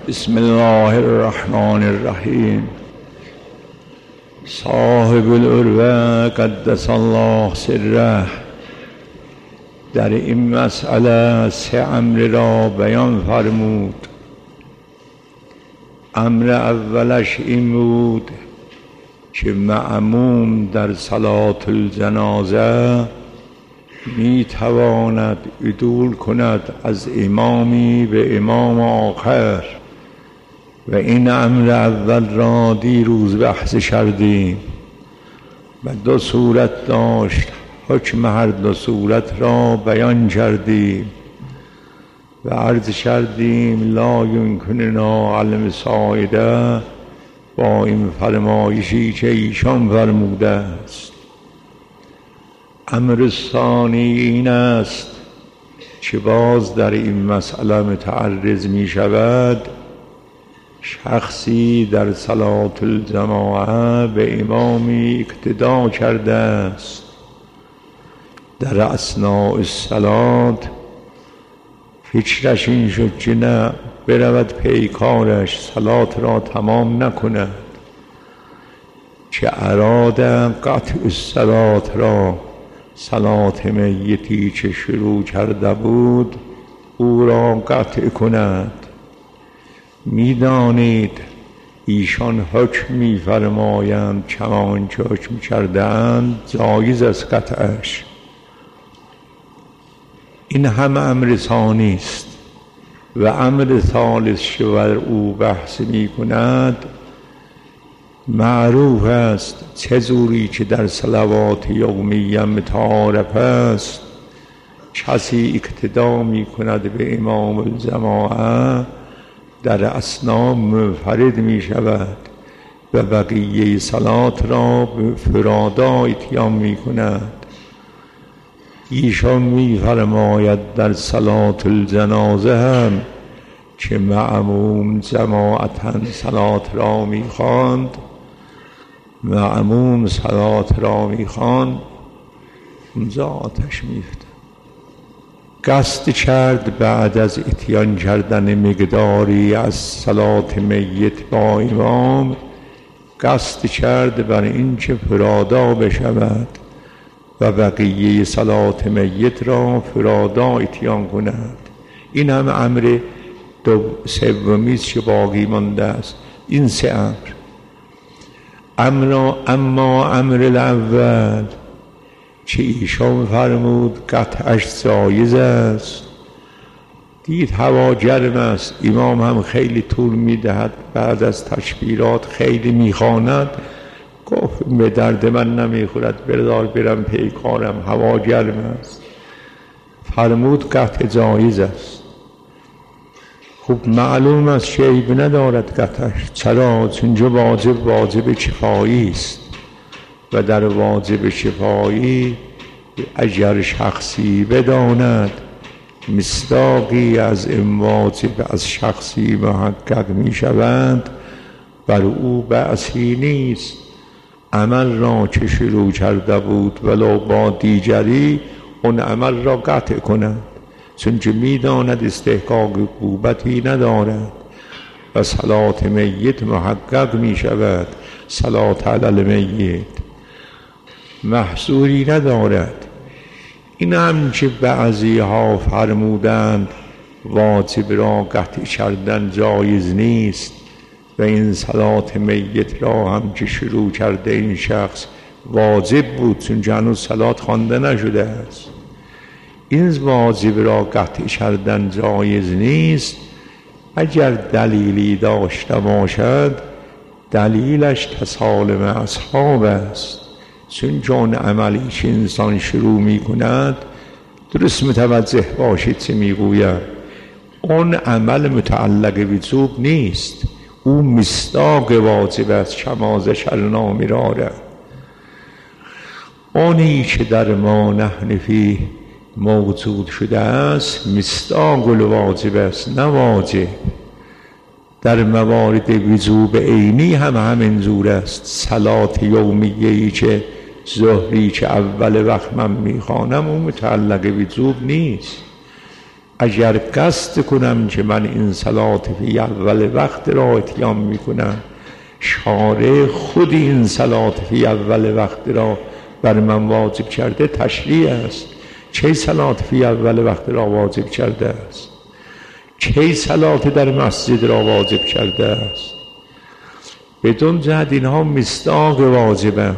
بسم الله الرحمن الرحیم. صاحب العروة قدس الله سره در این مسئله سه امر را بیان فرمود. امر اولش این بود که مأموم در صلات الجنازه می تواند عدول کند از امامی به امام آخر و این امر اول را دیروز بحث کردیم و دو صورت داشت. حکم هر دو صورت را بیان کردیم و عرض کردیم لا یمکننا المساعده با این فرمایشی که ایشان فرموده است. امر ثانی این است که باز در این مسئله متعرض می شود شخصی در صلات الجماعه به امامی اقتدا کرده است، در اثناء الصلات فکرش این شد که نه برود پیکارش صلات را تمام نکند، که اراد قطع الصلات را، صلات میتی که شروع کرده بود او را قطع کند. میدانید ایشان حکم می‌فرمایند چنان که حکم کردند جایز است قطعش. این هم امر ثانی است. و امر ثالث که بر او بحث می‌کند معروف است چه جوری که در صلوات یومیه متعارف است کسی اقتدا می‌کند به امام الجماعه در اثنا منفرد می شود و بقیه صلات را به فرادا اتیان می کند. ایشان می فرماید در صلات الجنازه هم که مأموم جماعتاً صلات را می خواند، مأموم صلات را می خواند، اونجا آتش می افته. قصد کرد بعد از اتیان کردن مقداری از صلات میت با امام، قصد کرد بر این که فرادا بشود و بقیه صلات میت را فرادا اتیان کند. این هم امر سومی است که باقی مانده است. این سه امر. اما امر الاول که ایشان فرمود قطعش جایز است، دید هوا گرم است، امام هم خیلی طول میدهد، بعد از تکبیرات خیلی میخواند، گفت به درد من نمیخورد بردار برم پیکارم، هوا گرم است. فرمود قطع جایز است. خب معلوم است که عیب ندارد قطعش. چرا؟ چون واجب کفایی است و در واجب شفایی اگر شخصی بداند مصداقی از این واجب از شخصی محقق می شوند بر او بأسی نیست. عمل را که شروع کرده بود ولو با دیگری اون عمل را قطع کند، چون که می داند استحقاق عقوبتی ندارد و صلات میت محقق می شود. صلات علی المیت محصوری ندارد. این هم که بعضی ها فرمودند واجب را قطع کردن جایز نیست و این صلات میت را هم که شروع کرده این شخص واجب بود چون هنوز صلات خوانده نشده است. این واجب را قطع کردن جایز نیست. اگر دلیلی داشته باشد دلیلش تسالم اصحاب است، چون جان عملی که انسان شروع می کند درست متوجه باشید چه می گوید. اون عمل متعلق وجوب نیست، او مصداق واجب است. کما ذکرنا مرارا، اونی که در ما نحن فیه موجود شده است مصداق الواجب است نه واجب. در موارد وجوب عینی هم همین جور است. صلات یومیه‌ای که ظهری که اول وقت من میخوانم اون متعلق وجوب نیست. اگر قصد کنم که من این صلات فی اول وقت را اتیان میکنم، شارع خود این صلات فی اول وقت را بر من واجب کرده تشریع است. چه صلات فی اول وقت را واجب کرده است؟ چه صلات در مسجد را واجب کرده است؟ بدون جهت اینها مصداق واجبند.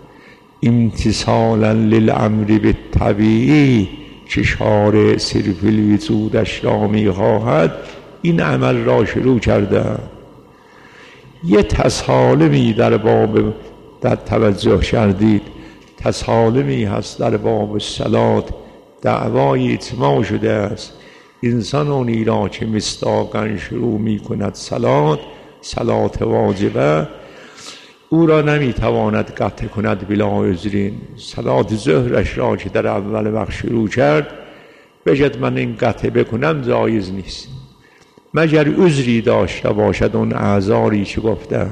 امتثالا للامر بالطبیعی که شارع صرف الوجودش را میخواهد این عمل را شروع کرده. یه تسالمی در باب در توجه کردید، تسالمی هست در باب صلات، دعوای اتماع شده است. انسان اونی را که مصداقاً شروع می کند صلات واجبه، او را نمیتواند قطع کند بلا عذرین. صلات ظهرش را که در اول وقت شروع کرد، بجد من این قطع بکنم جایز نیست، مگر عذری داشته باشد اون اعذاری که گفته.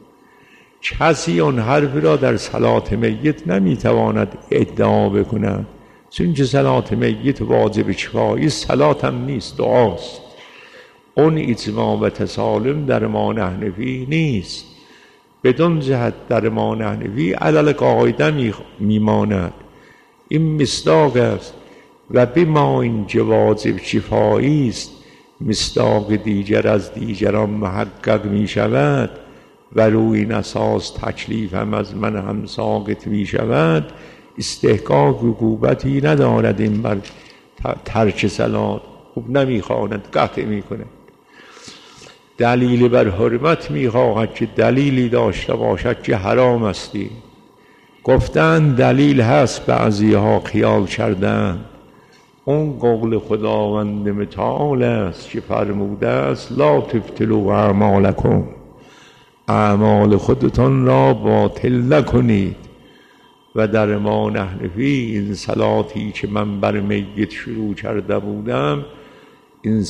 کسی اون حرف را در صلات میت نمیتواند ادعا بکند، چون که صلات میت واجب کفایی، صلات هم نیست، دعاست. اون اجماع و تسالم در ما نحنفی نیست. بدون جهت در ما نحنفی علل قاعده میماند. این مصداق است و بما این که واجب کفایی است، مصداق دیگر از دیگران محقق می شود و روی این اساس تکلیف هم از من هم ساقط می شود، استحقاق عقوبتی ندارد این بر ترک صلات. خوب نمیخواند، قطع میکنه. دلیل بر حرمت میخواهد که دلیلی داشته باشد که حرام استی. گفتن دلیل هست، بعضی ها خیال کردن اون قول خداوند متعال است که فرموده است لا تبطلوا اعمالکم، اعمال خودتان را باطل نکنید. و در ما نحنفی این صلاتی که من بر میت شروع کرده بودم، این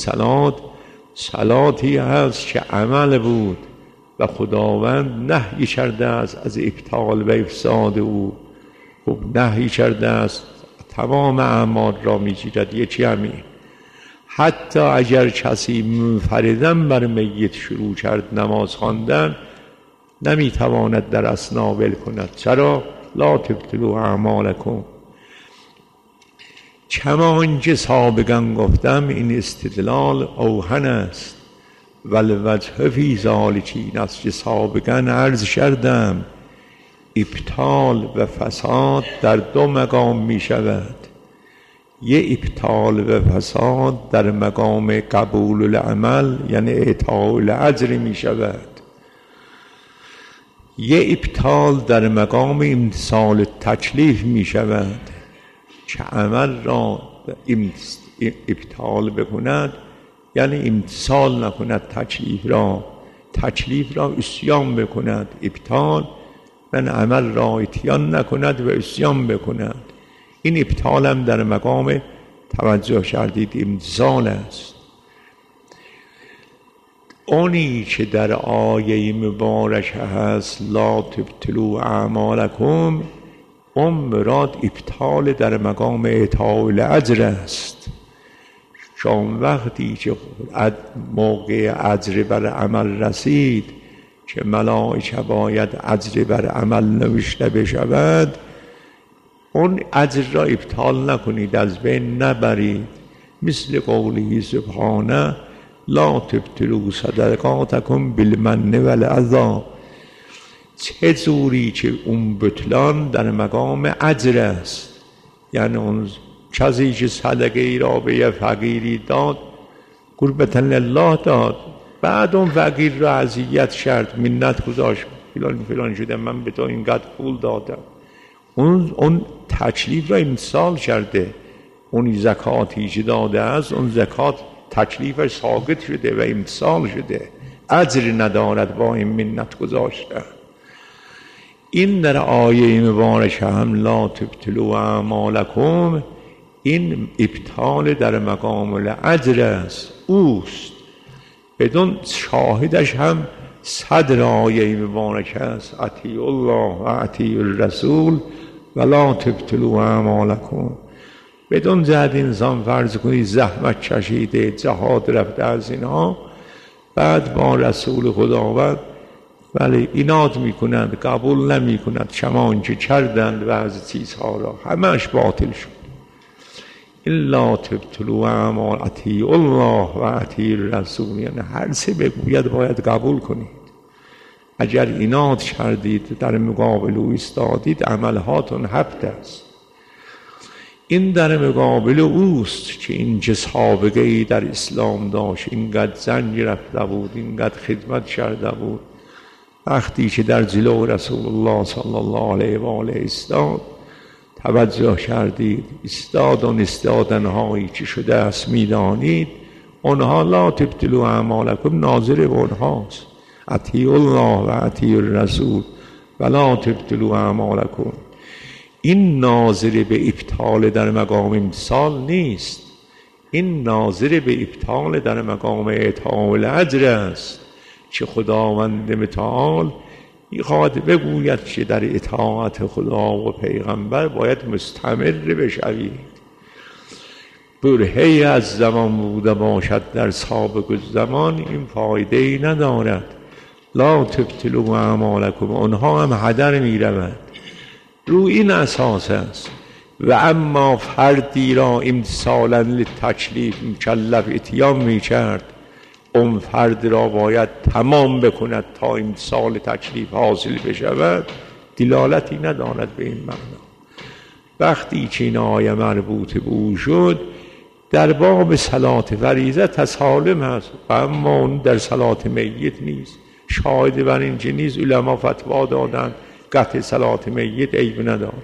صلاتی هست که عمل بود و خداوند نهی کرده است از ابطال و افساد او. خب نهی کرده است، تمام اعمال را میگیرد، یکی همین. حتی اگر کسی منفرداً بر میت شروع کرد نماز خواندن، نمیتواند در اثنا ول کند. چرا؟ لا تبطلوا اعمالکم. کما اینکه سابقا گفتم این استدلال اوهن است، والوجه فی ذلک این است که سابقا عرض کردم ابطال و فساد در دو مقام می شود. یه ابطال و فساد در مقام قبول العمل یعنی اعطاء الاجر می شود. یه ابطال در مقام امتثال تکلیف می شود که عمل را ابطال بکند، یعنی امتثال نکند تکلیف را عصیان بکند. ابطال من عمل را اتیان نکند و عصیان بکند. این ابطال هم در مقام توجه کردید امتثال است. اونی که در آیه مبارک هست لا تبطلوا اعمالکم، اون مراد ابطال در مقام اعطاء الاجر است. چون وقتی که موقع اجر بر عمل رسید که ملائکه باید اجر بر عمل نوشته بشود، اون اجر را ابطال نکنید، از بین نبرید. مثل قوله سبحانه لا تبطلوا صدقاتکم بالمن والاذی. چه جوری که اون بطلان در مقام اجر است، یعنی اون کسی که صدقه ای را به یه فقیری داد، قربتا لله داد، بعد اون فقیر را اذیت کرد، منت گذاشت، فلان شده، من به تو اینقدر پول دادم، اون تکلیف را امتثال کرده. اون زکاتی که داده است، اون زکات تکلیفش ساقط شده و امتثال شده، اجر ندارد با این منت گذاشته. این در آیه مبارکه هم لا تبطلوا اعمالکم، این ابطال در مقام الاجر است، اوست. بدون شاهدش هم صدر آیه مبارکه است اطیعوا الله و اطیعوا الرسول و لا تبطلوا اعمالکم. بدون زد انسان فرض کنید زحمت چشیده، جهاد رفته از اینها، بعد با رسول خداوند ولی ایناد میکنند، قبول نمیکنند، شمانچه کردند و از چیزها را همش باطل شد. الا تبطلوا اعمال اطیعوا الله و اطیعوا الرسول، یعنی هر سه بگوید باید قبول کنید. اگر ایناد کردید در مقابل او ایستادید عملهاتون هبط است. این در مقابل اوست که این چه سابقه ای در اسلام داشت، اینقدر زنگ رفته بود، اینقدر خدمت کرده بود. وقتی که در جلو رسول الله صلی الله علیه و آله ایستاد، توجه کردید استادان استادنهایی که شده است میدانید، آنها لا تبطلوا اعمالکم ناظر به آنهاست. اطیعوا الله و اطیعوا الرسول و لا تبطلوا اعمالکم. این ناظر به ابطال در مقام امتثال نیست، این ناظر به ابطال در مقام اطاعت الاجر است که خداوند متعال میخواد بگوید که در اطاعت خدا و پیغمبر باید مستمر بشوید. برهی از زمان بوده باشد در سابق زمان این فایده ای ندارد. لا تبطلوا اعمالکم، آنها هم هدر میروند. رو این اساس است. و اما فردی را امتثالا للتکلیف مکلف اتیان میکرد، اون فرد را باید تمام بکند تا امتثال تکلیف حاصل بشود، دلالتی ندارد به این معنا. وقتی که این آیه مربوط به او شد، در باب صلات فریضه تسالم هست و اما اون در صلات میت نیست. شاهد بر این که نیست، علما فتوا دادن قطع صلات میت عیب ندارد.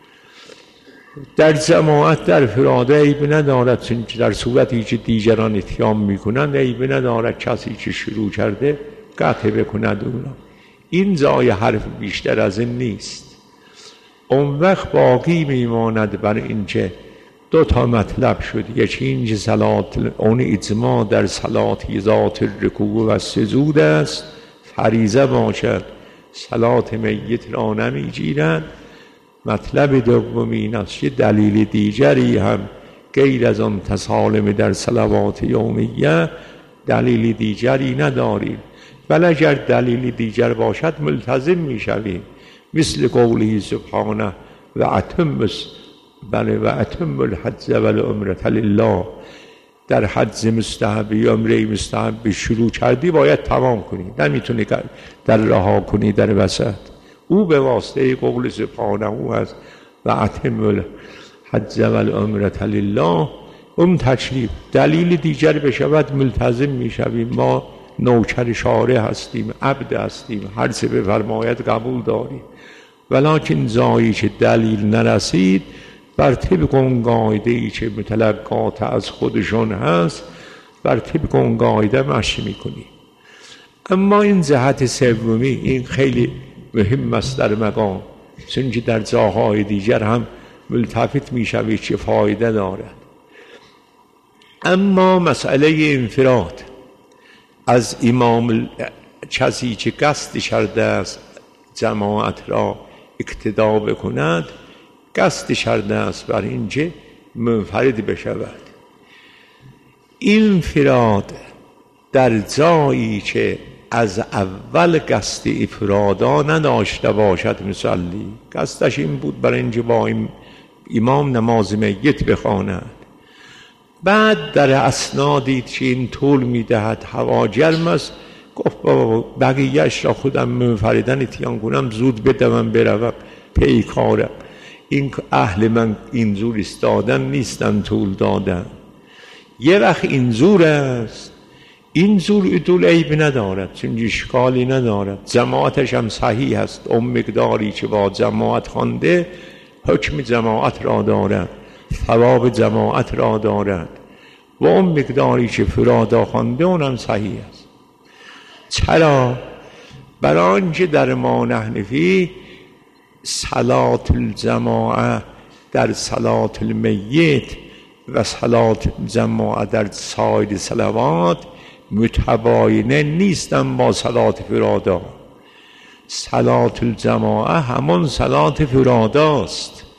در جماعت در فراده عیب ندارد، چون در صورتی که دیگران اتیان میکنند عیب ندارد کسی که شروع کرده قطع بکند اونا. این جای حرف بیشتر از این نیست. اون وقت باقی میماند بر این که دو تا مطلب شد. یکی این که صلات اون اجماع در صلات ذات الرکوع و سجود است، فریضه باشد، صلات میت را نمیگیرند. مطلب دوم این است که دلیل دیگری هم غیر از آن تسالم در صلوات یومیه دلیل دیگری نداریم، ولی اگر دلیل دیگر باشد ملتزم میشویم، مثل قوله سبحانه و اتم الحج والعمرة لله. در حج مستحب یا عمره مستحب شروع کردی باید تمام کنی، نمیتونی در رها کنی در وسط. او به واسطه قول سبحانه او هست و اتم الحج والعمرة لله. اون تکلیف دلیل دیگر بشود ملتزم میشویم. ما نوکر شارع هستیم، عبد هستیم، هر چه بفرماید قبول داریم. ولکن جایی که دلیل نرسید بر طبق اون قاعده‌ای که متلقات از خودشون هست، بر طبق اون قاعده مشی میکنیم. اما این جهت سومی این خیلی مهم است در مقام، چون که در جاهای دیگر هم ملتفت میشوید چه فایده دارد. اما مسئله انفراد از امام، کسی که قصد کرده است جماعت را اقتدا بکند، قصد کرده است بر اینکه منفرد بشود. انفراد در جایی که از اول قصد افرادا نداشته باشد، مصلی قصدش این بود برای اینکه با امام نماز میت بخواند، بعد در اثنا دید که این طول میدهد، هوا گرم است، گفت بابا بقیهش را خودم منفردن اتیان کنم، زود بدوم بروم پی کارم. این اهل من اینجور استادن نیستن، طول دادن. یه وقت اینجور است، اینجور ادول عیب ندارد، چون اشکالی ندارد، جماعتش هم صحیح است. اون مقداری که با جماعت خوانده حکم جماعت را دارد، ثواب جماعت را دارد، و اون مقداری که فرادا خوانده اونم صحیح است. چرا؟ برای آنکه در ما حنفی صلات الجماعه در صلات المیت و صلات جماعه در سایر صلوات متباینه نیستن با صلات فرادا. صلات الجماعه همان صلات فراداست،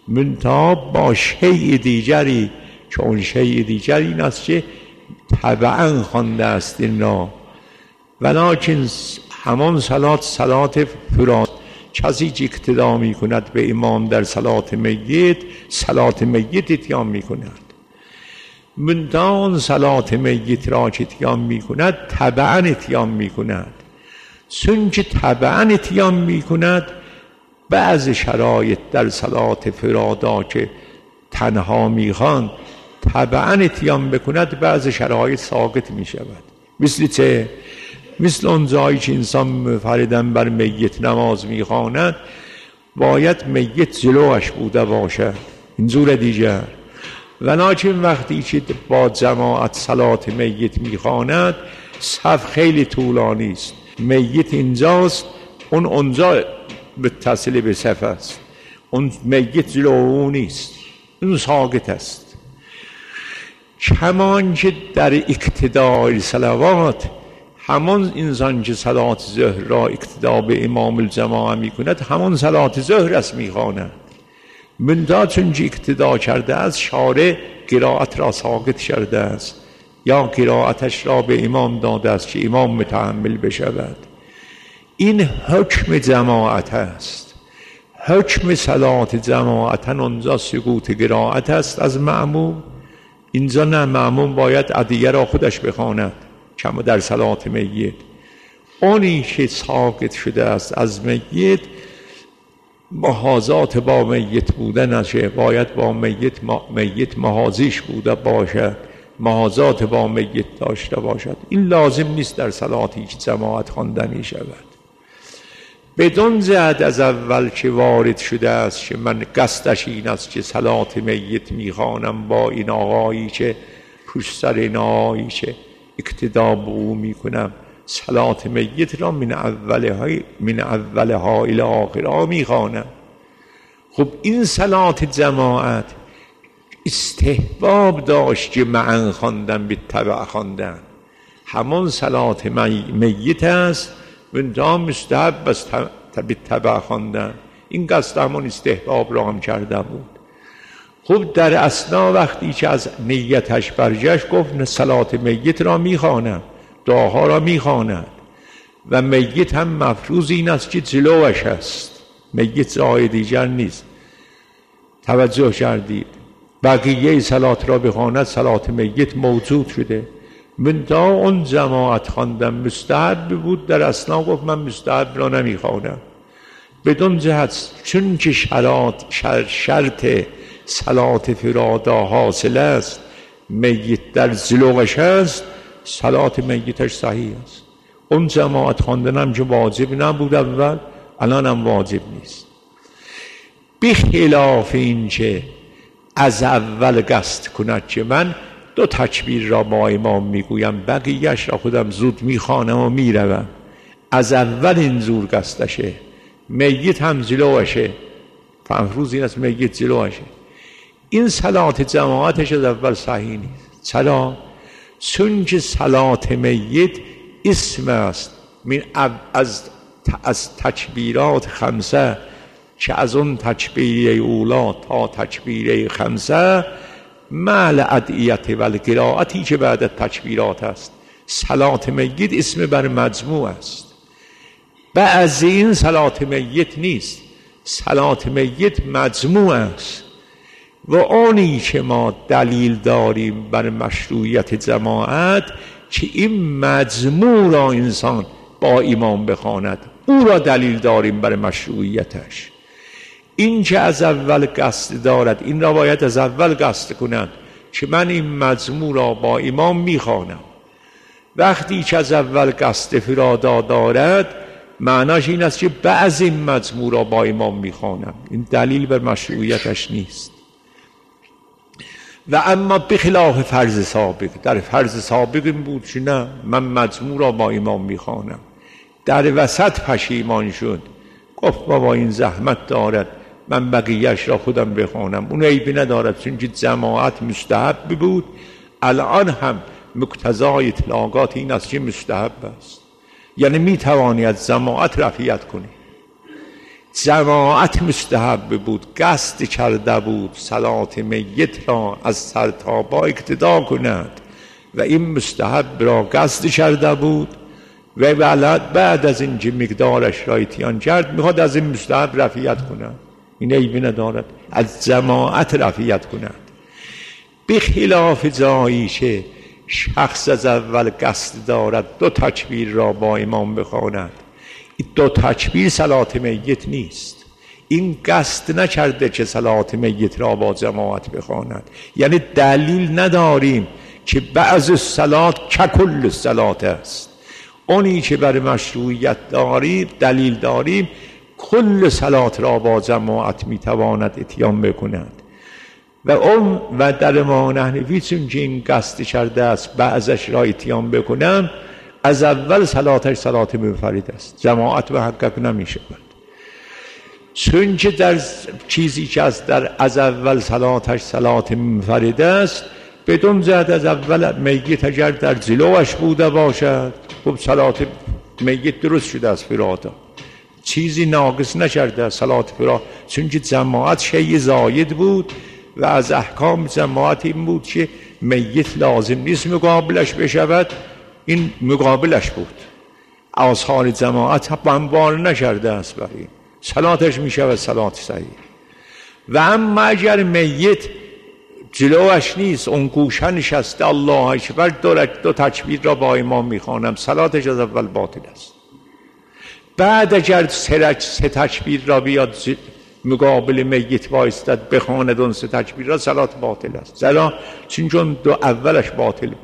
منتها با شیء دیگری، چون شیء دیگری این است که طبعا خوانده است این را. ولکن همان صلات فراد، کسی که اقتدا می کند به امام در صلات میت اتیان می کند. منتها صلات میت را که اتیان می کند طبعا اتیان می کند. چون که طبعا اتیان می کند، بعض شرایط در صلات فرادا که تنها می خواند طبعا اتیان بکند، بعض شرایط ساقط می شود. مثل چه؟ مثل اون جایی که انسان منفردن بر میت نماز می خواند، باید میت جلوش بوده باشه، اینجور دیگر. ولکن وقتی که با جماعت صلات میت می خواند، صف خیلی طولانی است، میت اینجاست، اون اونجا متصل به صف است، اون میت جلو اون نیست، اون ساقط است. کمان که در اقتدای صلوات، همان انسان که صلات ظهر را اقتدا به امام الجماعه می کند، همان صلات ظهر است می خواند. منتها چون که اقتدا کرده است، شارع قرائت را ساقط کرده است، یا قرائتش را به امام داده است که امام متحمل بشود. این حکم جماعت است. حکم صلات جماعتن اونجا سقوط قرائت است از مأموم، اینجا نه، مأموم باید ادعیه را خودش بخواند. کما در صلات میت اونی که ساقط شده است از میت، محاذات با میت بوده نشه، باید با میت محاذیش بوده باشد، محاذات با میت داشته باشد. این لازم نیست در صلاتی که جماعت خواندنی شود. بدون جهت از اول که وارد شده است که من قصدش این است که صلات میت میخوانم با این آقایی که پشت سر این آقایی که اقتدا به او میکنم، صلات میت را من اولها الی آخرها میخوانم. خب این صلات جماعت استحباب داشت که معا خواندن به تبع خواندن، همون صلات میت است، منتها مستحب است به تبع خواندن. این قصد همون استحباب را هم کرده بود. خب در اثنا وقتی که از نیتش برگشت، گفت صلات میت را میخوانم، دعاها را میخواند و میت هم مفروض این است که جلوش است، میت جای دیگر نیست. توجه کردید؟ بقیه صلات را بخواند، صلات میت موجود شده، منتها اون جماعت خواندن مستحب بود. در اثنا گفت من مستحب را نمیخوانم، بدون جهت چون که شرط صلات فرادا حاصل است، میت در جلوش است، صلات میتش صحیح است. اون جماعت خواندن هم که واجب نبود اول، الان هم واجب نیست. بخلاف این که از اول قصد کند که من 2 تکبیر را با امام میگویم، بقیهش را خودم زود میخوانم و میروم، از اول اینجور قصدشه. میت هم جلوشه، مفروض این است میت جلوشه. این صلات جماعتش از اول صحیح نیست. چرا؟ چون که صلات میت اسم است از تکبیرات 5 که از اون تکبیره اولا تا تکبیره 5 مع الادعیه و القرائتی که بعد تکبیرات است. صلات میت اسم بر مجموع است. بعضی این صلات میت نیست، صلات میت مجموع است. و آنی که ما دلیل داریم بر مشروعیت جماعت که این مجموع را انسان با امام بخواند، او را دلیل داریم بر مشروعیتش. این که از اول قصد دارد، این را باید از اول قصد کند که من این مجموع را با امام میخوانم. وقتی که از اول قصد فرادا دارد، معناش این است که بعضی این مجموع را با امام میخوانم. این دلیل بر مشروعیتش نیست. و اما بخلاف فرض سابق، در فرض سابق این بود که نه، من مجموع را با امام میخوانم، در وسط پشیمان شد، گفت بابا این زحمت دارد، من بقیهش را خودم بخوانم، اون عیبی ندارد، چون که جماعت مستحب بود. الان هم مقتضای اطلاقات این است که مستحب است، یعنی میتوانی از جماعت رفیت کنی. جماعت مستحب بود، قصد کرده بود صلات میت را از سر تا پا اقتدا کند و این مستحب را قصد کرده بود و بعد از اینکه مقدارش را اتیان کرد میخواد از این مستحب رفیت کند. این عیبی ندارد، از جماعت رفیت کند. بخلاف جایی که شخص از اول قصد دارد دو تکبیر را با امام بخواند، این دو تکبیر صلات میت نیست. این قصد نکرده که صلات میت را با جماعت بخواند. یعنی دلیل نداریم که بعض صلات ککل صلات است. اونی که بر مشروعیت داریم دلیل داریم کل صلات را با جماعت میتواند اتیان بکند و در امام حنفی چون که این قصد کرده است بعضش را اتیان بکنم، از اول صلاتش صلات منفرد است، جماعت محقق نمی شود. چون که در چیزی که از اول صلاتش صلات منفرد است، بدون زد از اول میت اگر در جلوش بوده باشد خب صلات میت درست شده از فرادا، چیزی ناقص نشده صلات فرا، چون که جماعت شیء زاید بود و از احکام جماعت این بود که میت لازم نیست مقابلش بشود، این مقابلش بود. آثار جماعت بمبار نشرده است، برای صلاتش می شود صلات صحیح. و اما اگر میت جلوش نیست، اون گوشه نشسته الله اکبر دو تکبیر را با امام می خوانم، صلاتش از اول باطل است. بعد اگر سه تکبیر را بیاد مقابل میت وایستد بخواند اون سه تکبیر را، صلات باطل است. چرا؟ چون دو اولش باطل بود.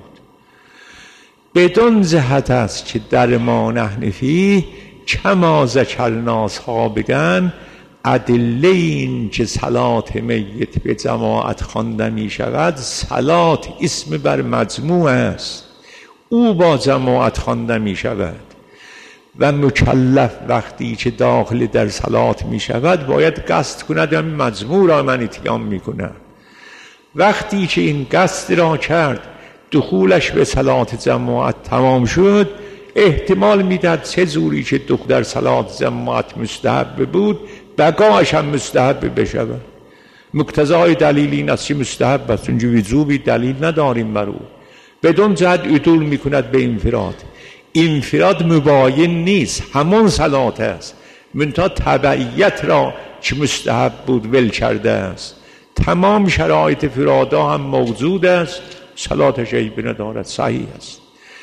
بدون جهت است که در امام حنفی کما ذکرنا سابقا ادله این که صلات میت به جماعت خوانده می شود، صلات اسم بر مجموع است، او با جماعت خوانده می شود و مکلف وقتی که داخل در صلات می شود باید قصد کند و مجموع را من اتیان می کنم. وقتی که این قصد را کرد دخولش به صلات جماعت تمام شد، احتمال میداد چه جوری که در صلات جماعت مستحب بود بقاش هم مستحب بشود. مقتضای دلیل این است که مستحب است، چون وجوبی دلیل نداریم بر او. بدون جهت عدول میکند به انفراد. انفراد مباین نیست، همون صلات است، منتها تبعیت را که مستحب بود ول کرده است. تمام شرایط فرادا هم موجود است، صلاتش عیبی ندارد، صحیح است.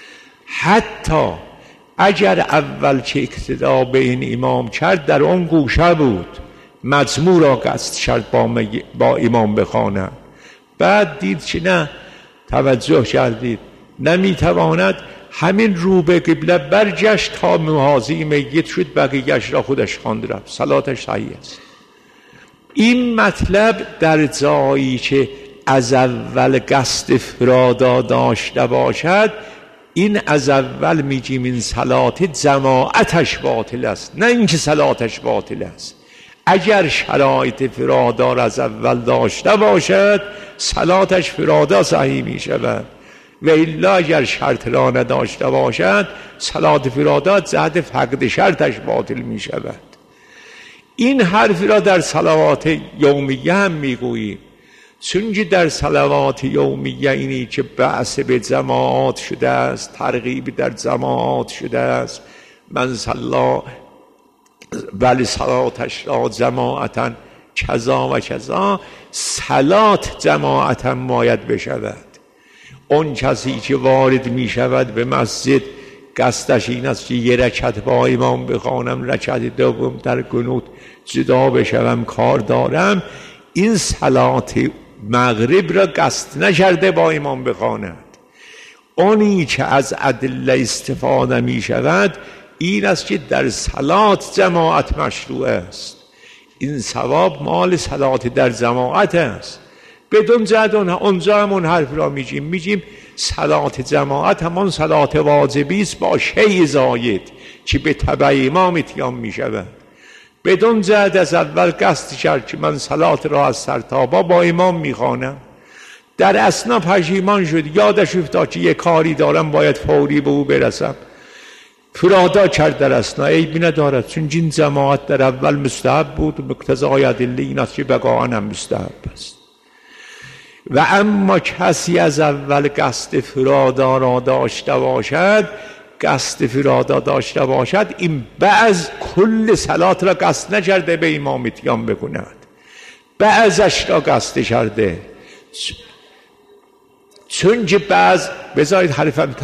حتی اگر اول که اقتدا به این امام کرد در اون گوشه بود، مجموع را قصد کرد با امام بخواند، بعد دید که نه، توجه کردید نمیتواند، همین رو به قبله برگشت تا محاذی میت شد، بقیه‌اش را خودش خواند رفت، صلاتش صحیح است. این مطلب در جایی که از اول قصد فرادا داشته باشد، این از اول میگیم این صلات جماعتش باطل است، نه اینکه صلاتش باطل است. اگر شرایط فرادا را از اول داشته باشد صلاتش فرادا صحیح می شود، و الا اگر شرط را نداشته باشد صلات فرادا جهت فقد شرطش باطل می شود. این حرف را در صلوات یومیه هم میگوییم، چون که در صلوات یومیه اینی که بعث به جماعات شده است، ترغیب در جماعات شده است، من صلا ولی صلاتش را جماعتا کذا و کذا، صلات جماعتا باید بشود. اون کسی که وارد می شود به مسجد قصدش این است که یه رکعت با امام بخوانم، رکعت دوم در قنوت جدا بشوم، کار دارم، این صلات مغرب را قصد نکرده با امام بخواند. اونی که از ادله استفاده می شود این است که در صلات جماعت مشروع است، این ثواب مال صلات در جماعت است. بدون جهت اونجا همون حرف را میگیم صلات جماعت همان صلات واجبی است با شیء زاید که به تبع امام اتیان می شود. بدون جهت از اول قصد کرد که من صلات را از سر تا پا با امام میخوانم، در اثنا پشیمان شد، یادش افتاد که یه کاری دارم باید فوری به او برسم، فرادا کرد در اثنا، عیبی ندارد، چون این جماعت در اول مستحب بود، مقتضای ادله این است که بقاءً هم مستحب است. و اما کسی از اول قصد فرادا را داشته باشد، این بعض کل صلات را قصد نکرده به امام اتیان بکند، بعضش را قصد کرده. چون که بعض بذارید حرفم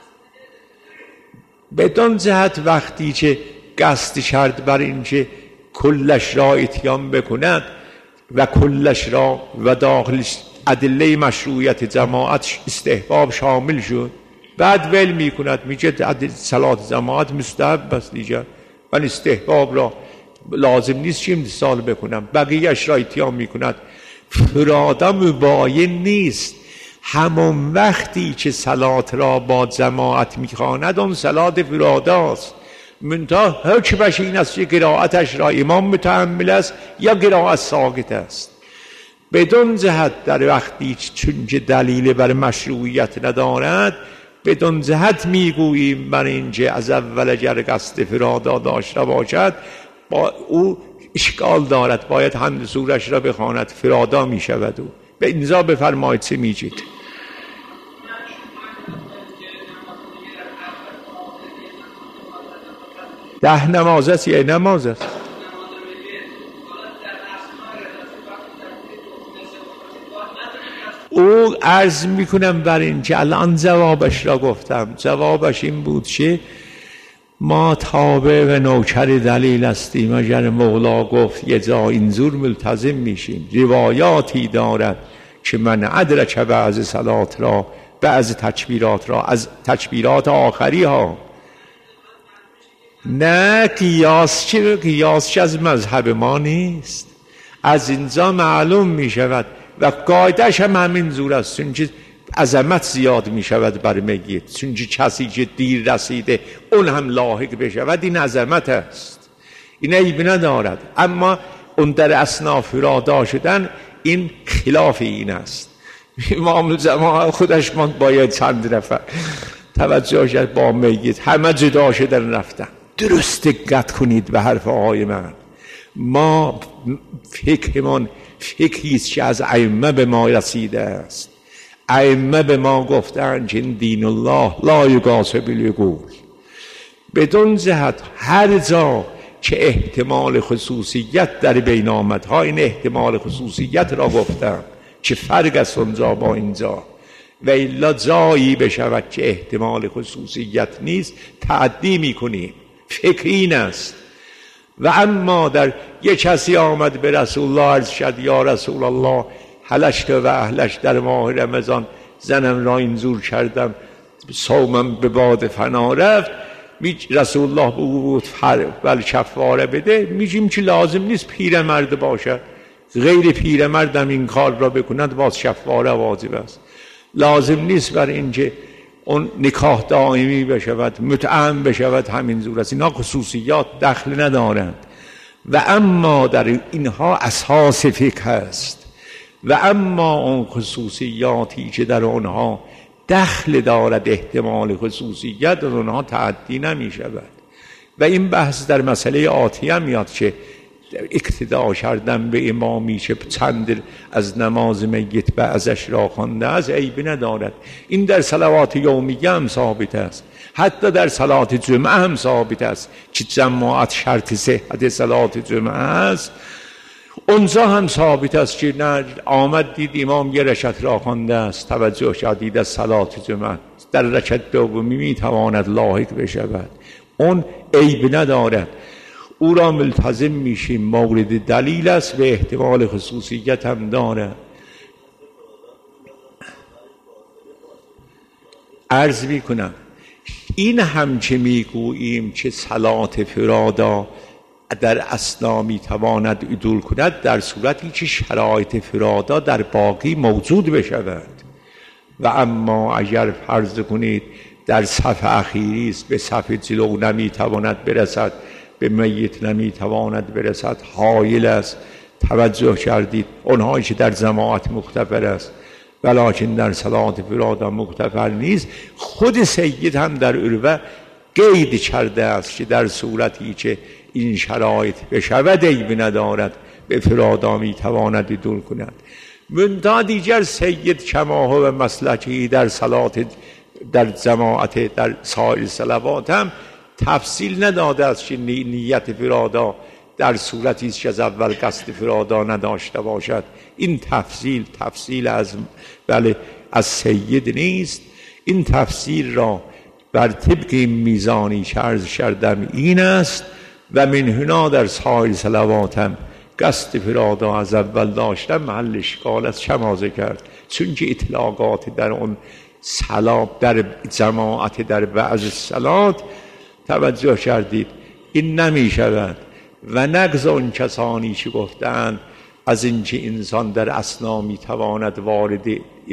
بدون جهت وقتی که قصد کرد بر اینکه کلش را اتیان بکند و کلش را و داخلش ادله مشروعیت جماعت استحباب شامل شد، بعد ول میکند میگه صلات جماعت مستحب است دیگر، من استحباب را لازم نیست که امتثال بکنم، بقیهش را اتیان میکند. فرادا مباین نیست، همون وقتی که صلات را با جماعت میخواند اون صلات فراداست. منتها حکمش این است که قرائتش را امام متحمل است یا قرائت ساقط است. بدون جهت در وقتی چون که دلیل بر مشروعیت ندارد، بدون جهت میگوییم بر اینکه از اول اگر قصد فرادا داشته باشد با او اشکال دارد، باید حمد سورش را بخواند، فرادا میشود. او به اینجا بفرمایید چه میگید؟ ده نماز است یا نماز است؟ او عرض میکنم بر این که الان جوابش را گفتم. جوابش این بود که ما تابع و نوکر دلیل هستیم، اگر مولا گفت یه جا اینجور ملتزم میشیم. روایاتی دارد که من ادرک بعض صلات را، بعض تکبیرات را از تکبیرات آخری ها، نه قیاس چه؟ قیاس از مذهب ما نیست. از اینجا معلوم می شود و قاعدش هم همین زور است، چون که عظمت زیاد می شود بر میت، چون که کسی که دیر رسیده اون هم لاحق بشود، این عظمت است، این عیب ندارد. اما اون در اثنا فرادا شدن این خلاف این است. امام جماعت خودش من باید چند نفر توجه شد با میت همه جدا شدن رفتن. درست دقت کنید به حرف آقای من. ما فکرمان فکریست که از ائمه به ما رسیده است. ائمه به ما گفتند که دین الله لا یقاس بالعقول. بدون جهت هر جا که احتمال خصوصیت در بین آمد ها، این احتمال خصوصیت را گفتم که فرق است اونجا با اینجا، و الا جایی بشود که احتمال خصوصیت نیست تعدی میکنیم. فکر این است. و اما در یک کسی آمد به رسول الله عرض شد یا رسول الله حلشت و اهلش در ماه رمضان، زنم را اینجور کردم، صومم به باد فنا رفت. رسول الله بود بل کفاره بده. میگیم که لازم نیست پیرمرد باشد، غیر پیرمردم این کار را بکند باز کفاره واجب است. لازم نیست بر اینکه اون نکاح دائمی بشود، متعم بشود، همین زور است. اینا خصوصیات دخل ندارند. و اما در اینها اساس فقه است. و اما اون خصوصیاتی که در اونها دخل دارد، احتمال خصوصیت در اونها تعدی نمی شود. و این بحث در مسئله آتیه میاد که اقتدا کردن به امامی که چند از نماز میت بعضش را خوانده است عیبی ندارد. این در صلوات یومیه هم ثابت است، حتی در صلات جمعه هم ثابت است که جماعت شرط صحت صلات جمعه است. اونجا هم ثابت است که نه آمد دید امام یه رکعت را خوانده است، توجه شدید از صلات جمعه در رکعت دومی میتواند لاحق بشود، اون عیب ندارد. او را ملتزم میشیم، مورد دلیل است و احتمال خصوصیت هم دارد. عرض میکنم این هم که میگوییم که صلات فرادا در اثنا میتواند عدول کند در صورتی که شرایط فرادا در باقی موجود بشود. و اما اگر فرض کنید در صف اخیری است، به صف جلو نمیتواند برسد، به میت نمیتواند برسد، حایل است، توجه کردید، اونهایی که در جماعت مختبر است ولکن در صلات فرادا مختبر نیست. خود سید هم در عروه قید کرده است که در صورتی که این شرایط بشود عیب ندارد، به فرادا می تواند دور کند. منتها دیگر سید کما و مسلکی در صلات، در جماعت، در سایر صلوات هم تفصیل نداده است که نیت فرادا در صورتی است که از اول قصد فرادا نداشته باشد. این تفصیل از سید نیست. این تفسیر را بر طبق میزانی که عرض کردم این است و من هنا در سایر صلوات هم قصد فرادا از اول داشتن محل اشکال است. کما کرد چون که اطلاقات در اون صلات، در جماعت، در بعض صلات توجه کردید این نمی شود و نقض اون کسانی که گفتند از اینکه انسان در اثنا می تواند وارد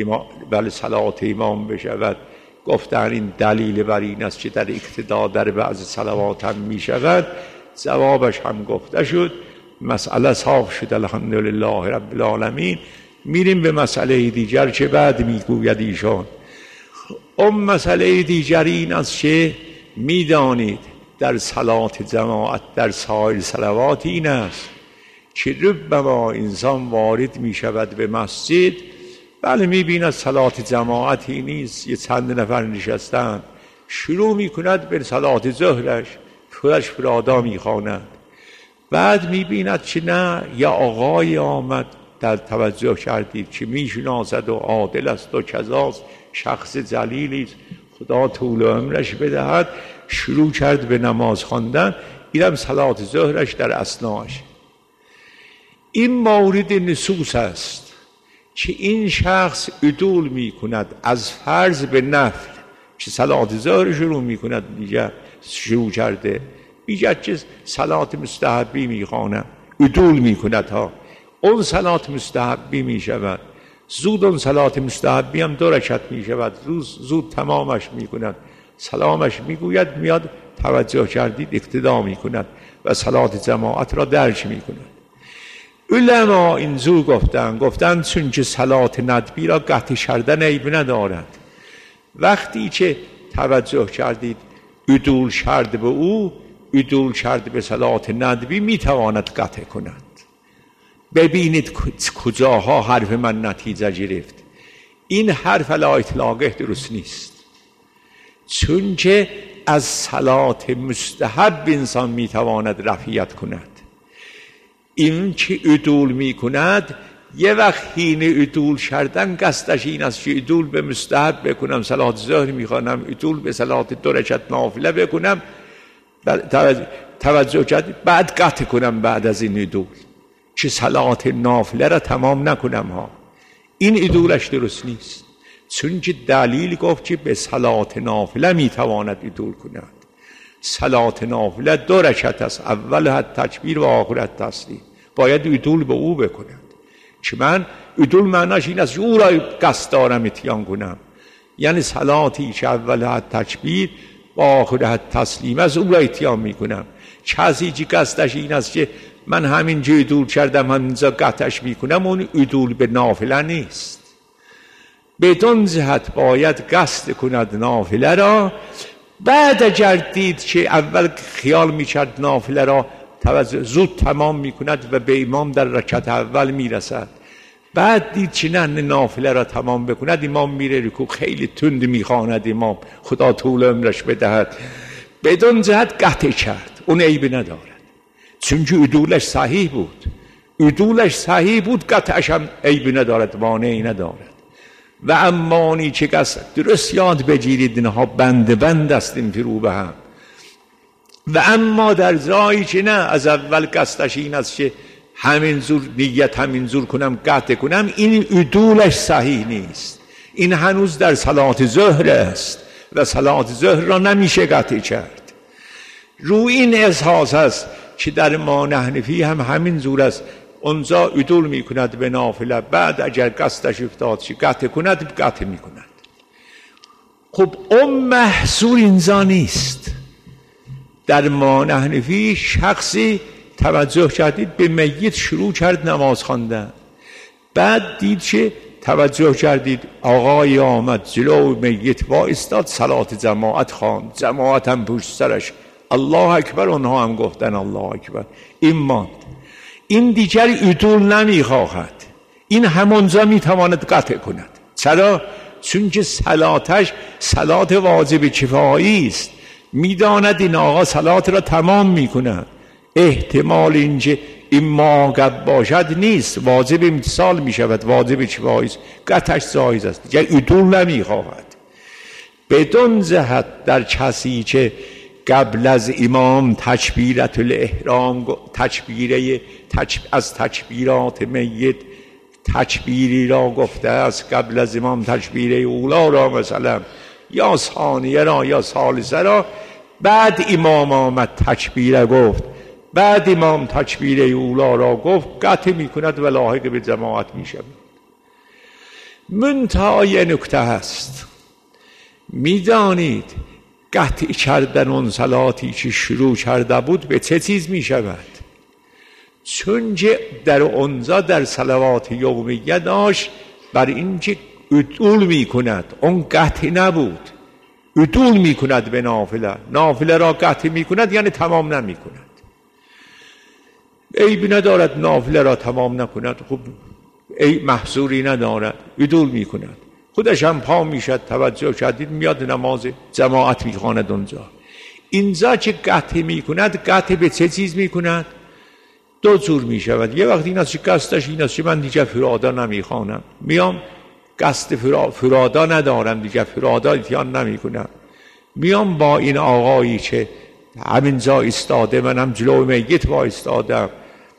صلات امام بشود، گفتن این دلیل بر این است که در اقتدا در بعض صلوات هم می شود. جوابش هم گفته شد، مسئله صاف شد الحمدلله رب العالمین. میریم به مسئله دیگر که بعد میگوید ایشان. اون مسئله دیگر این است که میدانید در صلات جماعت در سایر صلوات این است که ربما انسان وارد می شود به مسجد، بله میبیند صلات جماعتی نیست، یه چند نفر نشستند، شروع میکند به صلات ظهرش، خودش فرادا میخواند. بعد میبیند که نه، یا آقای آمد، در توجه کردید که میشناسد و عادل است و کذاست، شخص جلیلی است، خدا طول عمرش بدهد، شروع کرد به نماز خواندن، اینم صلات ظهرش در اثناش. این مورد نصوص است که این شخص عدول می کند از فرض به نفل، که صلات ظهر شروع می کند، دیگر شروع کرده بیجا که صلات مستحبی می خوانم، عدول می کند ها، اون صلات مستحبی می شود، زود اون صلات مستحبی هم 2 رکعت می شود، زود تمامش می کند، سلامش می گوید، میاد، توجه کردید، اقتدا می کند و صلات جماعت را درج می کند. علما اینجور گفتن چون که صلات ندبی را قطع کردن عیب ندارد. وقتی که توجه کردید عدول کرد به او، عدول کرد به صلات ندبی، میتواند قطع کند. ببینید کجاها حرف من نتیجه گرفت. این حرف لا اطلاقه درست نیست، چون که از صلات مستحب انسان میتواند رفعیت کند. این که عدول می کند، یه وقت حین عدول کردن قصدش این است که عدول به مستحب بکنم، صلات ظهر میخوانم، عدول به صلات 2 رکعت نافله بکنم، توجه کردید، بعد قطع کنم بعد از این عدول، که صلات نافله را تمام نکنم ها. این عدولش درست نیست، چون که دلیل گفت که به صلات نافله میتواند عدول کند. صلات نافله 2 رکعت است، اول حد تکبیر و آخر حد تسلیم، باید عدول به او بکند. که من عدول معناش این است او را قصد دارم اتیان کنم، یعنی صلاتی که اول حد تکبیر و آخر حد تسلیم از او را اتیان میکنم. کسی که قصدش این است که من همینجا عدول کردم همینجا قطعش میکنم، اون عدول به نافله نیست. بدون جهت باید قصد کند نافله را. بعد اگر دید که اول خیال میکرد نافله را زود تمام میکند و به امام در رکعت اول میرسد، بعد دید که نه نافله را تمام بکند، امام میره رکوع، خیلی تند میخواند امام، خدا طول عمرش بدهد، بدون جهت قطع کرد، اون عیب ندارد، چون که عدولش صحیح بود. عدولش صحیح بود، قطعش هم عیب ندارد، مانعی ندارد. و امانی که درست یاد بگیرید، اینها بند است این فرو به هم. و اما در جایی که نه، از اول قصدش این است که همینجور نیت همینجور کنم قطع کنم، این عدولش صحیح نیست. این هنوز در صلات ظهر است و صلات ظهر را نمیشه قطع کرد. روی این احساس است که در ما حنفی هم همینجور است، اونجا عدول میکند به نافله، بعد اگر قصدش افتاد که قطع کند، قطع میکند. خب اون محصول اینجا نیست. در ما حنفی شخصی توجه کردید به میت شروع کرد نماز خواندن، بعد دید که توجه کردید آقای آمد جلو میت وایستاد، صلات جماعت خواند، جماعت هم پشت سرش الله اکبر، اونها هم گفتن الله اکبر. این ماند. این دیگر عدول نمیخواهد، این همونجا میتواند قطع کند. چرا؟ چون که صلاتش صلات واجب کفایی است، میداند این آقا صلات را تمام میکند، احتمال اینکه این معاقب باشد نیست، واجب امتصال میشود، واجب کفایی است، قطعش جایز است، دیگر عدول نمیخواهد. بدون جهت در کسی که قبل از امام تکبیرت الاحرام از تکبیرات میت تکبیری را گفته است، قبل از امام تکبیره اولا را مثلا یا ثانیه را یا ثالثه را، بعد امام آمد تکبیره گفت، بعد امام تکبیره اولا را گفت، قطع میکند و لاحق به جماعت میشود. منتها یه نکته هست، میدانید قطع کردن اون صلاتی که شروع کرده بود به چه چیز می شود؟ چون که در اونجا در صلوات یومیه داشت بر این که عدول می کند، اون قطع نبود، عدول می کند به نافله، نافله را قطع می کند یعنی تمام نمی کند. عیب ندارد نافله را تمام نکند، خب ای محظوری ندارد، عدول می کند، خودش هم پا میشد، توجه کردید میاد نماز جماعت میخواند اونجا. اینجا که قطع میکند، قطع به چه چیز میکند؟ دو جور میشود. یه وقت این است که قصدش این است که من دیگه فرادا نمیخوانم، میام قصد فرادا ندارم، دیگه فرادا اتیان نمیکنم، میام با این آقایی که همینجا استاده، منم جلو میت با استادم،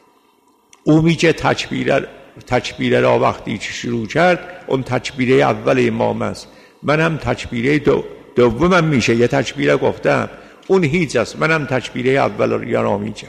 او میگه تکبیره را وقتی که شروع کرد، اون تکبیره اول امام است، منم تکبیره دومم میشه، یه تکبیره گفتم، اون هیچ است، منم تکبیره اول را میگم.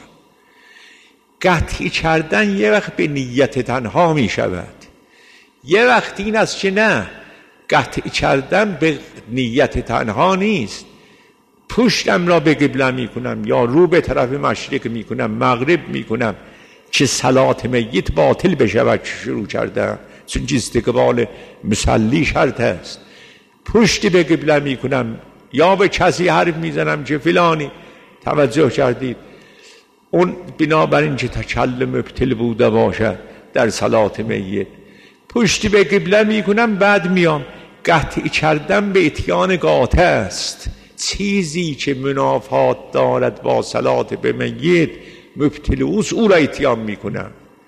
قطعی کردن یه وقت به نیت تنها میشود، یه وقت این است که نه، قطعی کردن به نیت تنها نیست، پشتم را به قبله میکنم یا رو به طرف مشرق میکنم، مغرب میکنم که صلات میت باطل بشود که شروع کرده، چون استقبال مصلی شرط است. پشت به قبله میکنم یا به کسی حرف میزنم که فلانی، توجه کردید، اون بنابراین که تکلم مبتل بوده باشد در صلات میت، پشت به قبله میکنم، بعد میام. قطع کردن به اتیان قاطع است، چیزی که منافات دارد با صلات به میت مبتل اوست، او را اتیان میکنم.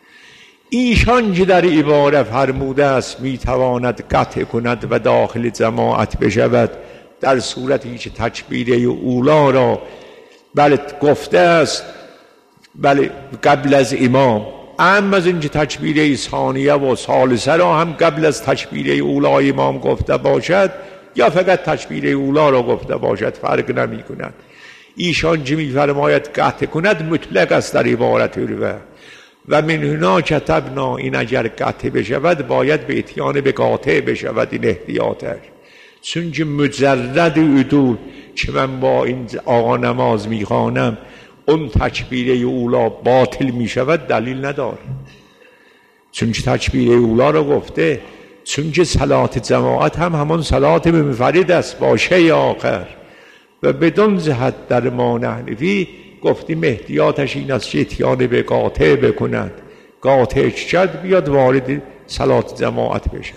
ایشان که در عباره فرموده است میتواند قطع کند و داخل جماعت بشود، در صورتی که تکبیره اولا را بله گفته است، بله قبل از امام، اما از اینکه تکبیره ثانیه و ثالثه را هم قبل از تکبیره اولا امام گفته باشد یا فقط تکبیره اولا را گفته باشد، فرق نمی کند. ایشان که میفرماید قطع کند مطلق است در عبارت روه و من هنا کتبنا، این اگر قطع بشود باید به اتیان به قاطع بشود، این احتیاطش، چون که مجرد عدول که من با این آقا نماز میخوانم اون تکبیره اولا باطل میشود دلیل نداره، چون که تکبیره اولا را گفته، چون که صلات جماعت هم همون صلات به منفرد است با شیء آخر، و بدون جهت در ما حنفی گفتیم احتیاطش این است که اتیان به قاطع بکند، قاطع شد بیاد وارد صلات جماعت بشود.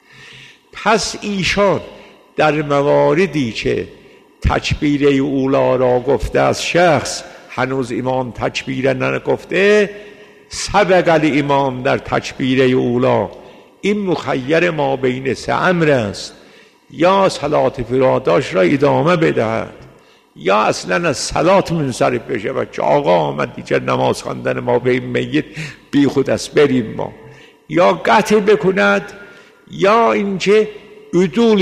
پس ایشان در مواردی که تکبیره اولا را گفته از شخص، هنوز امام تکبیره نگفته، سبق الامام در تکبیره اولا، این مخیر ما بین سه امر است، یا صلات فراداش را ادامه بدهد یا اصلا از صلات منصرف بشه و که آقا آمد دیگر نماز خواندن ما به این میت بی خود است بریم ما، یا قطع بکند یا اینکه عدول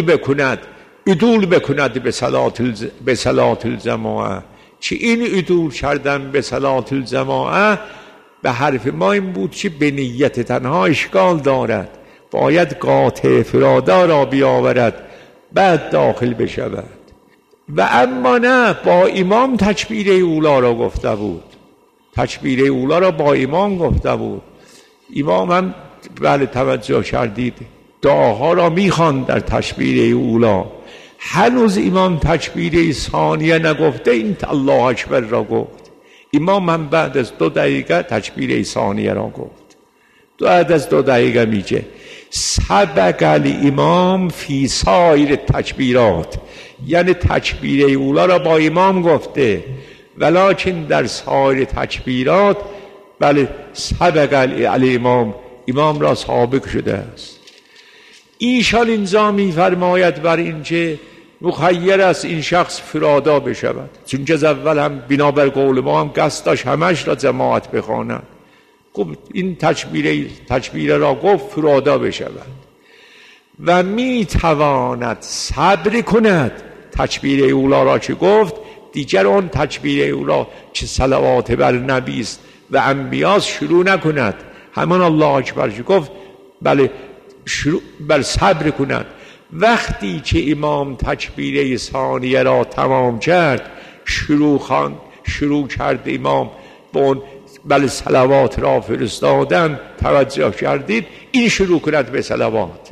بکند به صلات الجماعه، که این عدول کردن به صلات الجماعه به حرف ما این بود که به نیت تنها اشکال دارد، باید قاطع فرادا را بیاورد بعد داخل بشود. و اما نه، با امام تکبیره اولا را گفته بود، تکبیره اولا را با امام گفته بود، امام هم بله توجه کردید دعاها را میخواند در تکبیره اولا. هنوز امام تکبیره ثانیه نگفته، این الله اکبر را گفت. امام هم بعد از 2 دقیقه تکبیره ثانیه را گفت. بعد از 2 دقیقه میگه سبق الامام فی سایر تکبیرات، یعنی تکبیره اولا را با امام گفته، ولکن در سایر تکبیرات بله سبق الامام، امام را سابق شده است. ایشان اینجا می‌فرماید بر اینکه مخیر است این شخص فرادا بشود، چون که از اول هم بنابر قول ما هم قصد داشت همش را جماعت بخواند. گفت این تکبیره را گفت فرادا بشود و میتواند صبر کند. تکبیره اولا را چه گفت، دیگر اون تکبیره اولا که صلوات بر نبی است و انبیاء شروع نکند، همان الله اکبر چه گفت بله شروع بر صبر کند. وقتی که امام تکبیره ثانیه را تمام کرد، شروع کرد امام با اون بله صلوات را فرستادن، توجه کردید این شروع کند به صلوات.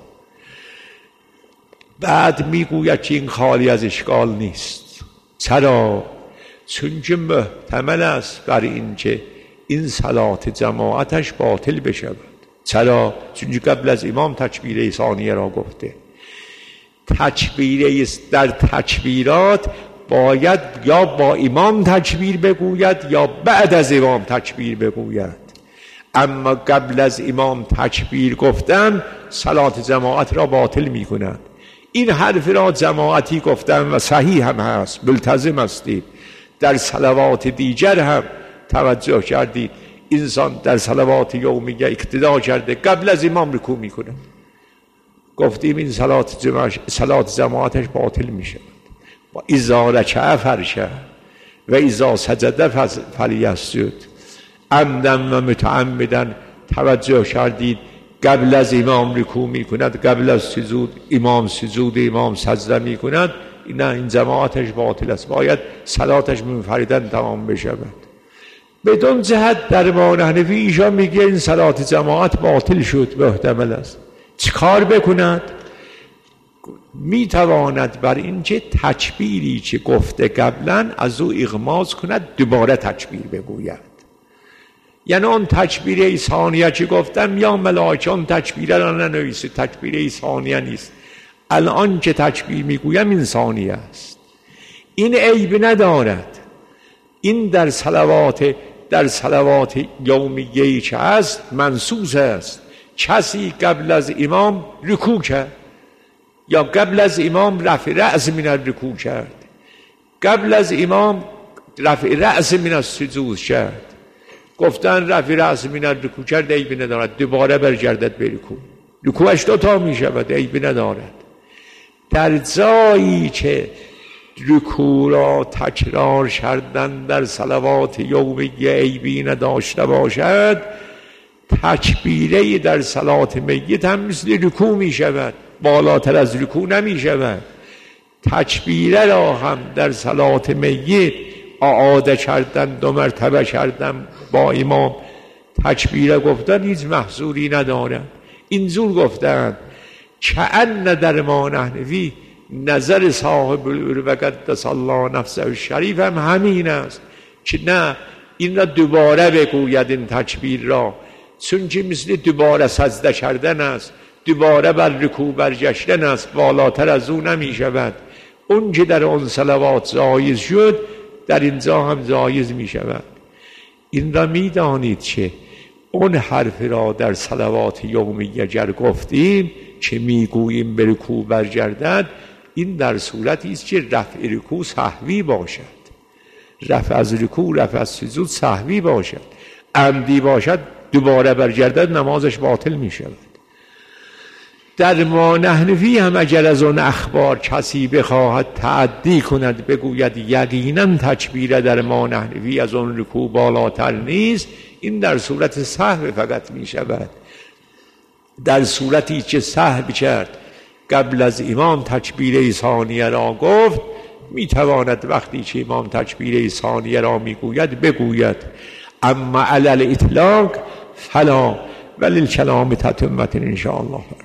بعد میگوید که این خالی از اشکال نیست. چرا؟ چون که محتمل است بر این که این صلات جماعتش باطل بشود. چرا؟ چون که قبل از امام تکبیره ثانیه را گفته. در تکبیرات باید یا با امام تکبیر بگوید یا بعد از امام تکبیر بگوید. اما قبل از امام تکبیر گفتن صلات جماعت را باطل می کند. این حرف را جماعتی گفتن و صحیح هم هست، ملتزم هستید. در صلوات دیگر هم توجه کردید انسان در صلوات یومیه اقتدا کرده قبل از امام رکوع می کند. گفتیم این صلات جماعتش باطل می شود. و اذا رکع فرکع و اذا سجد فلیسجد. عمدن و متعمدن توجه کردید قبل از امام رکوع می کند، قبل از سجود امام سجده می کند، نه این جماعتش باطل است، باید صلاتش منفردن تمام بشود. بدون جهت در ما حنفی ایشان میگه این صلات جماعت باطل شد، محتمل است. چیکار بکند؟ میتواند بر اینکه تکبیری که گفته قبلا از او اغماض کند، دوباره تکبیر بگوید. یعنی اون تکبیره ثانیه که گفتم یا ملائکه اون تکبیره را ننویسه، تکبیره ثانیه نیست، الان که تکبیر میگویم این ثانیه است. این عیب ندارد. این در صلوات یومیه‌ای که هست منصوص است. کسی قبل از امام رکوع کرد یا قبل از امام رفع رأس من الرکوع کرد، قبل از امام رفع رأس من السجود کرد، گفتن رفع رأس من الرکوع کرد، عیب ندارد، دوباره برگردد به رکوع، رکوعش 2 تا می شود، عیب ندارد. در جایی که رکوع را تکرار کردن در صلوات یومیه عیبی نداشته باشد، تکبیره در صلات میت هم مثل رکوع می شود، بالاتر از رکوع نمی شود. تکبیره را هم در صلات میت اعاده کردن، 2 مرتبه کردن با امام تکبیره گفتن هیچ محظوری ندارد. اینجور گفتن کأن در ما حنفی نظر صاحب العروة قدس الله نفسه الشریف هم همین است که نه این را دوباره بگوید این تکبیر را، چون که مثل دوباره سجده کردن است، دوباره بر رکوع برگشتن است، بالاتر از او نمی شود. اون که در اون صلوات جایز شد در اینجا هم جایز می شود. این را می دانید که اون حرف را در صلوات یومیه گر گفتیم که می گوییم به رکوع برگردد، این در صورتی است که رفع رکوع سهوی باشد، رفع از رکوع رفع از سجود سهوی باشد. عمدی باشد دوباره برگردد نمازش باطل می شود. در ما حنفی هم اگر از اون اخبار کسی بخواهد تعدی کند بگوید یقینا تکبیره در ما حنفی از اون رکوع بالاتر نیست، این در صورت سهو فقط می شود. در صورتی که سهو کرد قبل از امام تکبیره ثانیه را گفت، می تواند وقتی که امام تکبیره ثانیه را می گوید بگوید. اما علی الاطلاق فلا، ولی الکلام تتمت ان شاء الله.